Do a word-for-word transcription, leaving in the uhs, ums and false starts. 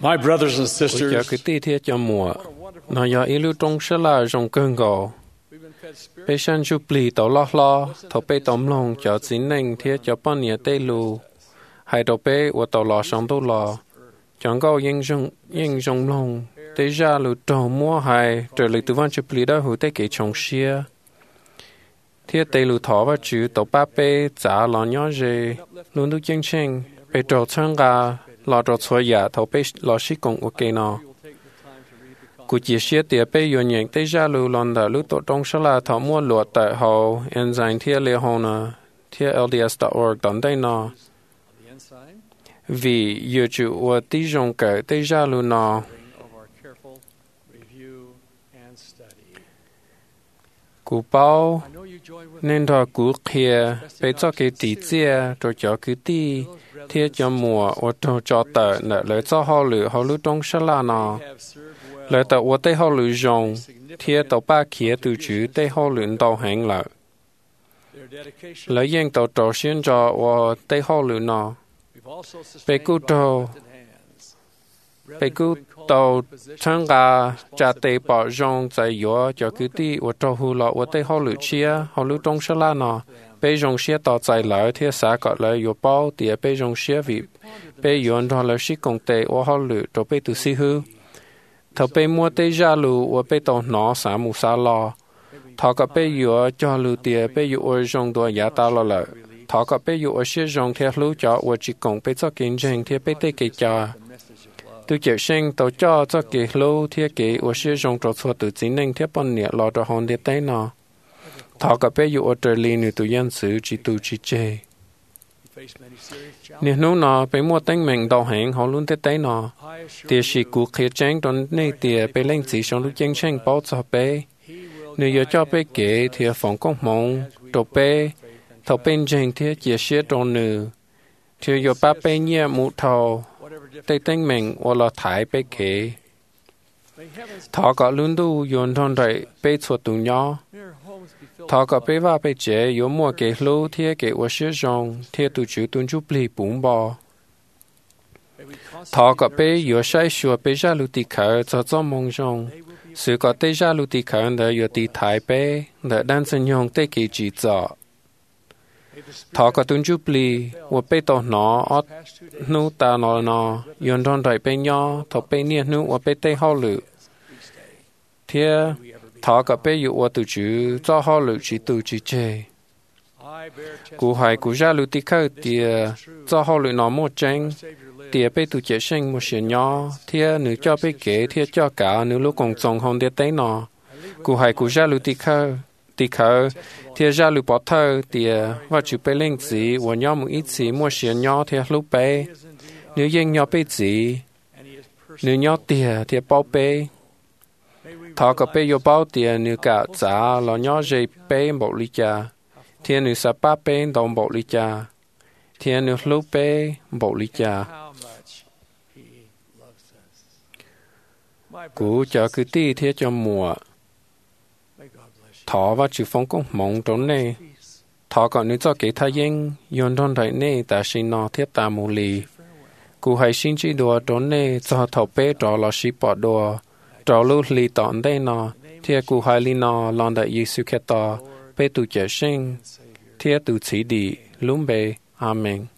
My brothers and Ủa cho sisters, cái tí thiết cho mùa. Nó do ý lưu trong sẽ là trong cơn gò. Bây sân chú bì tàu lo lo, thầu bê tóm lòng cho chính nành thiết cho bọn nhà tê lù. Hai tàu bê của tàu lo sống tàu lo. Chẳng có yên rung, yên rung lòng. Tế ra lưu trò mua hai, trở lại tư văn chú bì đó hữu tế kể trong xia. Thiết tê lù thỏ và chú tàu ba bê trả lo nhỏ dê. Luôn đu chân chân, bê trò chân gà, lo trò xóa giả thầu bê lo xí cùng của kê nọ. Cụ chỉ xia tía bê yếu nhận tế ra lưu lòn đà lưu tổ trong sá là thọ mua luật tại hậu enzyme thia lê hồn nà thia L D S dot org đón đây nọ. Vì yếu chủ ua tí dòng kể tế ra lưu nọ. Cụ bao nên thọ cụ khía bê cho cái tí chia rồi cho cứ tí thia cho mùa ua trò cho tờ nợ lợi cho họ lửa họ lưu trong sá là nọ. Lời tàu của tây họ lựa dòng, thì tàu ba kia từ chữ tây họ lựa tàu hành lợi. Lời dân tàu trò xuyên trò của tây họ lựa nọ. Bê cú trò, bê cú tàu chân gà trả tây bỏ dòng giải yếu cho cứ tí của trò hù lọ của tây họ lựa chia, họ lựa trong sá la nọ. Bê dòng xia tàu giải lợi thì xã gọi lời yếu bao tìa bê dòng xia vì bê yếu trò lời xí công tây của họ lựa trò bê từ xí hư. Thọ bê mua tê ra lù và bê tàu nó xả mù xả lò. Thọ cả bê yếu cho lù tìa bê yếu ở dòng đùa giá ta lò lợi. Thọ cả bê yếu ở xế dòng theo lù cho và chỉ cộng bê cho kiến trình theo bê tê kê cho. Từ chịu sinh tàu cho cho kê lù theo kê ở xế dòng trò xua từ chính nâng theo bọn nhẹ lò trò hòn đế tế nọ. Thọ cả bê yếu ở trời lì nữ tù dân sử chỉ tù chỉ chê. Nếu nụ nọ bê mua tên mình đào hẹn họ luôn tế tế nọ. Tìa sĩ cụ khía chánh đón nê tìa bê lên chỉ xong lúc chân chanh báo cho bê. Nếu yếu cho bê kế thì phòng công mong đồ bê. Thầu bên chanh thì chìa xế đồ nữ. Thì yếu bá bê nhẹ mũ thầu. Tê tên mình hoặc là thái bê kế. Thọ cả luôn đu yếu thôn rậy bê chuột tù nhỏ. Thọ cả bê va bê chế yếu mua kế lưu thì kế ua xế dòng thì tù chú tuân chú bì bún bò. Thọ cả bê yếu sai xua bê ra lưu tì khởi cho cho mong dòng. Sự có tê ra lưu tì khởi đã yếu tì thái bê đã đàn sinh nhông tê kỳ chỉ dọ. Thọ cả tuân chú bì ua bê tàu nó ọt nụ ta nó nó yếu thôn rậy bê nhỏ thọ bê nhiệt nụ ua bê tê hao lự. Thì thọ cả bê yếu ua tù chú cho hao lự chỉ tù chỉ chê. Cụ hải cụ ra lưu tì khởi tìa cho hao lự nó một tranh. Tìa bê tù chế sinh một xế nhỏ, thìa nữ cho bê kế thìa cho cả nữ lúc công trọng hông đế tế nọ. Cụ hải cụ ra lưu tì khơ, tì khơ, thìa ra lưu bỏ thơ, tìa và chú bê linh dì, và nhỏ một ít dì một xế nhỏ thìa lúc bê. Nữ dân nhỏ bê dì, nữ nhỏ tìa thìa bao bê. Thọ cả bê yếu bao tìa nữ cả giá là nhỏ dây bê bộ lý cha. Thìa nữ sá bá bê đồng bộ lý cha. Thìa nữ lúc bê bộ lý cha. Cú cho cứ tí thế cho mùa. Thọ và chữ phong công mong trốn nê. Thọ còn nữ cho kế thai dân, yon đôn đại nê ta xin nó thiết ta mù lì. Cú hãy xin chỉ đùa trốn nê cho thọ bê trò lò xí bỏ đùa. Trò lưu lì tọn đây nọ. Thìa cú hãy lì nọ lòn đại dì sư khét tò. Bê tù trẻ sinh. Thìa tù chỉ đi. Lũng bê. Amen.